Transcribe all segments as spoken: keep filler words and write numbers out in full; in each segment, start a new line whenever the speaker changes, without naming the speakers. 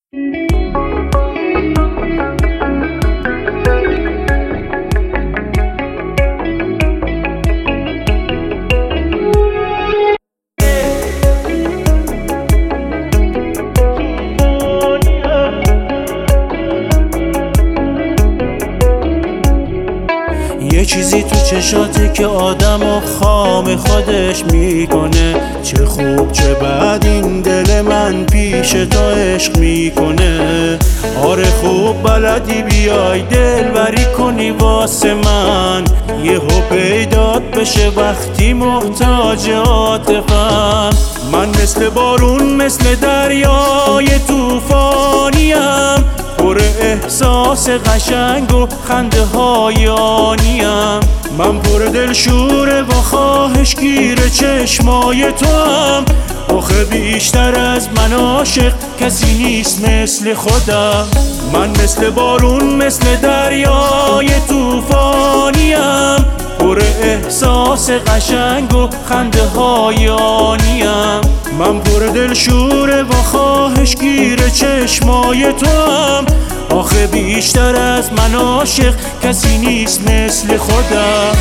یه چیزی تو چشاته که آدمو خام خودش میکنه، چه خوب چه بد این دل من پیش تو عشق میکنه. آره خوب بلدی بیای دلبری کنی واسه من، یهو پیدات بشه وقتی محتاج عاطفم. من مثل بارون مثل دریای طوفانیم، پر احساس قشنگ و خنده های آنیم. من پر دلشوره و خواهش گیر چشمای تو هم، آخه بیشتر از من عاشق کسی نیست مثل خودم. من مثل بارون مثل دریای طوفانیم، پر احساس قشنگ و خنده های آنیم. من پر دلشوره و خواهش گیر چشمای تو هم، آخه بیشتر از من عاشق کسی نیست مثل خودم.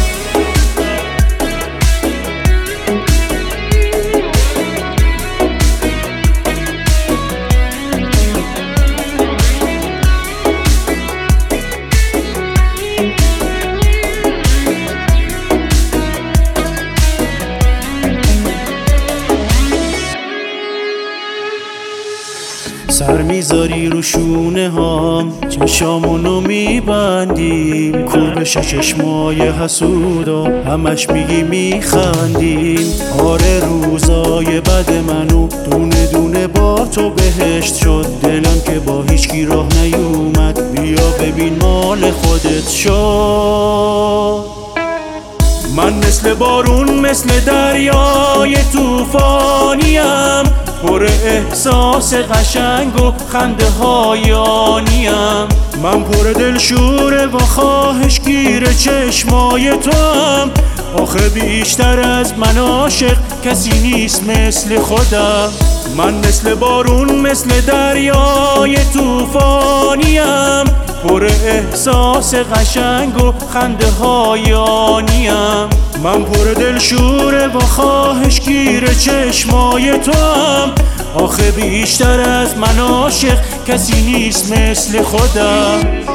سر میذاری رو شونه هام، چشامونو میبندیم، کور بشه چشمای حسودا، همش میگی میخندیم. آره روزای بد منو دونه دونه با تو بهشت شد، دلم که با هیچکی راه نیومد، بیا ببین مال خودت شد. من مثل بارون مثل دریای طوفانیم، پر احساس قشنگ و خنده های آنیم. من پر دلشوره و خواهش گیر چشمای تو هم، آخه بیشتر از من عاشق کسی نیست مثل خودم. من مثل بارون مثل دریای طوفانیم، پر احساس قشنگ و خنده های آنیم. من پر دلشوره و خواهش گیر چشمای تو هم، آخه بیشتر از من عاشق کسی نیست مثل خودم.